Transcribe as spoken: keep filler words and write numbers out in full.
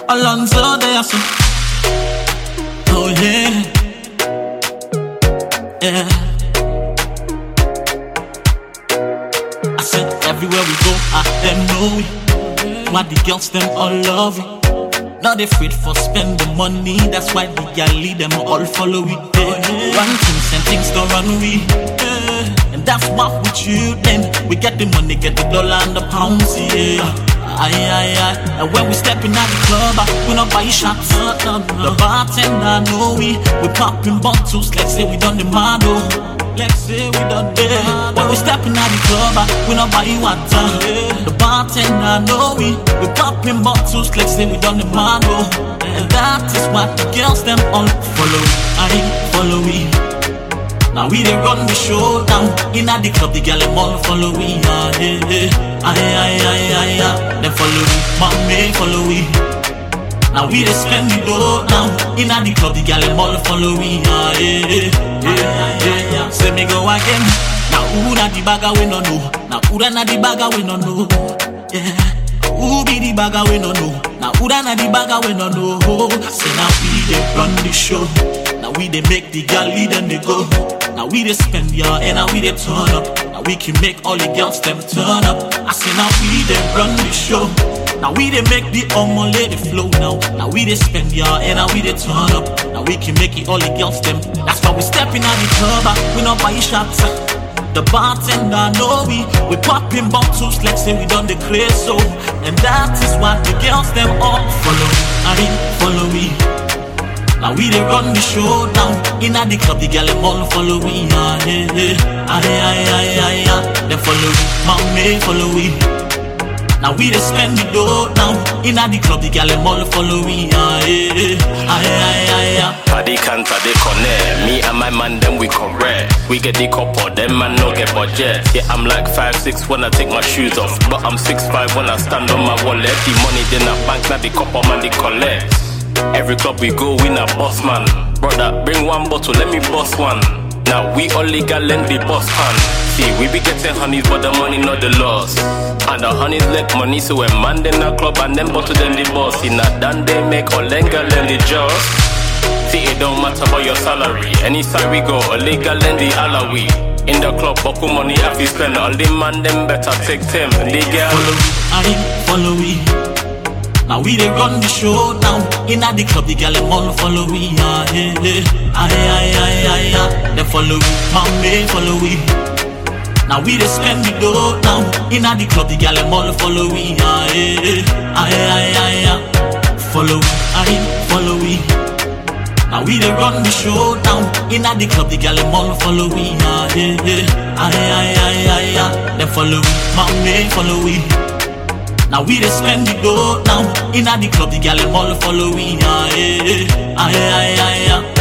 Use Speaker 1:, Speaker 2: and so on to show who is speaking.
Speaker 1: Alonso there, so. Oh yeah, yeah. I said everywhere we go, I them know we. Why the girls them all love we. Not afraid for spend the money, that's why the galley them all follow we. Yeah. Run things and things don't run we. Yeah. And that's what with you then. We get the money, get the dollar and the pounds, yeah. Aye, aye, aye. And when we stepping at the club, we not buy shots. The bartender know we. We popping bottles, let's say we done the model. Let's say we done the yeah. When we stepping at the club, we not buy water. The bartender know we. We popping bottles, let's say we done the model. And that is what the girls them all follow. Aye, follow we. Now we they run the show down. In at the club, the girl them all follow we. Aye, aye, aye, aye, aye, aye. Them follow we, mommy follow we. Now we they spend the dough now. In at the club, the girl them all follow we. Aye, aye, aye, aye. Say me go again. Now who na the bagger we no know. Now who na the bagger we no know. Yeah. Who be the bagger we no know. Now who na the bagger we no know. Say now we they run the show. Now we they make the girl lead and they go. Now we they spend ya and now we they turn up. Now we can make all the girls them turn up. I say now we they run the show. Now we they make the omo lady flow now. Now we they spend ya and now we they turn up. Now we can make it all the girls them. That's why we stepping at the club. We not buy shots. The bartender know we. We popping bottles like say we done the craze so. And that is what the girls them all follow. I follow we. Now we they run the show down. In at the club, the girl them all follow we. Aye, aye, aye, aye, aye, aye. Them follow we, mommy follow we. Now we they spend the dough now. In at the club, the girl them all follow we. Aye, aye, aye, aye, aye.
Speaker 2: Paddy can't they connect. Me and my man them we correct. We get the couple, them man no get budget. Yeah, I'm like five six when I take my shoes off, but I'm six five when I stand on my wallet. The money then I bank, now the couple man they collect. Every club we go, we not boss man. Brother, bring one bottle, let me boss one. Now we all legal and the boss pan. See, we be getting honeys, but the money not the loss. And the honeys let money, so when man in a club and them bottle them the boss. In a done they make all legal and the jaws. See, it don't matter about your salary. Any side we go, all legal and the alawi. In the club, buckle money if you spend. All the man them better take them. They get
Speaker 1: follow we, I follow we. Now we they run the show now. In at the club, the girl them all follow we. Aye, aye, aye, aye, aye, aye. Them follow we, mommy follow we. Now we they spend the dough now. In at the club, the girl them all follow we. Aye, aye, aye, aye, aye. Follow we, aye, follow we. Now we they run the show now. In at the club, the girl them all follow we. Aye, aye, aye, aye, aye, aye. Them follow we, mommy follow we. Now we they spend the dough now. In at the club, the girl them all follow we. Aye, aye, aye, aye, aye.